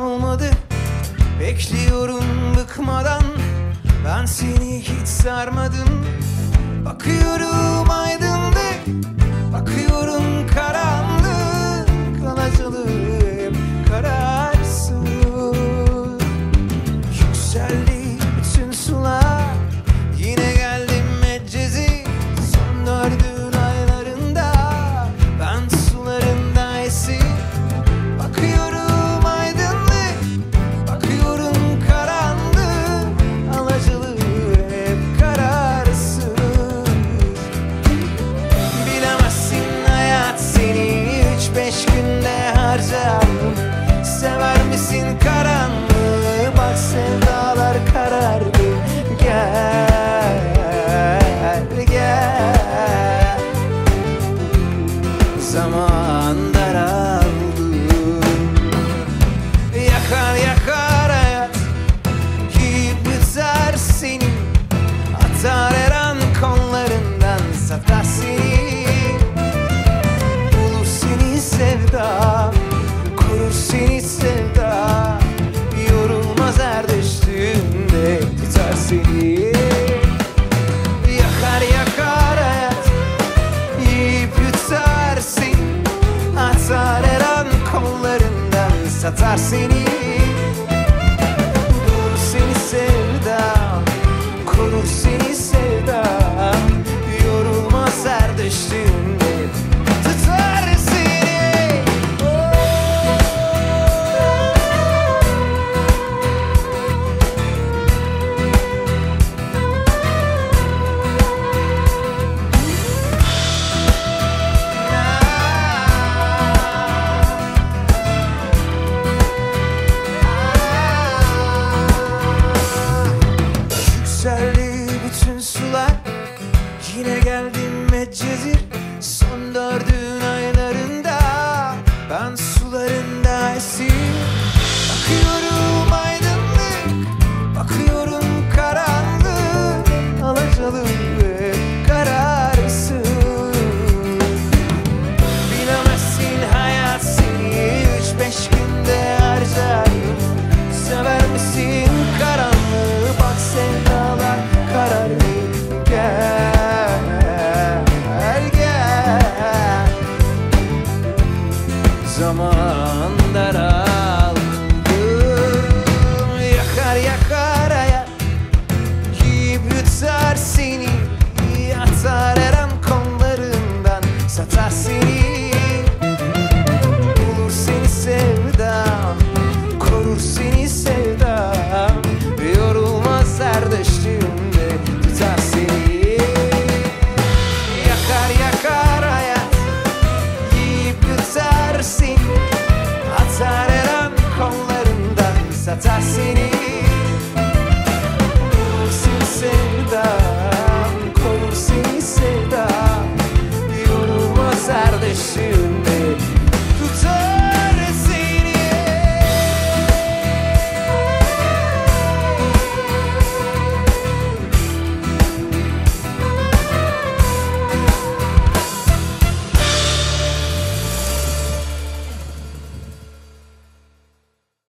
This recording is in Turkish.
olmadı. Bekliyorum bıkmadan, ben seni hiç sarmadım. Bakıyorum aydınlık, bakıyorum karanlık, alacalı hep kararsız. Yükseldi bütün sular, yine geldim Medcezir. Son dördün aylarında ben sularında esir. Bakıyorum aydınlık, bakıyorum karanlık, alacalı hep kararsız. Bilemezsin hayat seni 3-5 günde harcar. Sever misin karanlığı? Bak sevdalar karardı. Gel, gel. Zaman daraldı. Yakar yakar hayat, yiyip yutar seni. Atar her an kollarından, satar seni. Bulur seni sevda, korur seni sevda. Yorulmaz her düştüğünde tutar seni. Yakar yakar hayat, yiyip yutar seni. Atar her an kollarından, satar seni. Bulur seni sevda, korur seni sevda. Yorulmaz her düştüğünde tutar seni. Yükseldi bütün sular, yine geldim Medcezir. Son dördün aylarında ben sularında esir. Bakıyorum aydınlık, bakıyorum karanlık, alacalı hep kararsız. Bilemezsin hayat seni 3-5 günde harcar. Sever misin karanlığı? Bak sevdalar kararlı. Gel, gel. Zaman daraldı. Yakar yakar hayat, yiyip yutar seni. Atar her an kollarından, satar seni. Bulur seni sevdam, korur seni sevdam. Yorulmaz her düştüğünde tutar seni. Yakar yakar hayat, yiyip yutar seni. Atar her an kollarından, satar seni.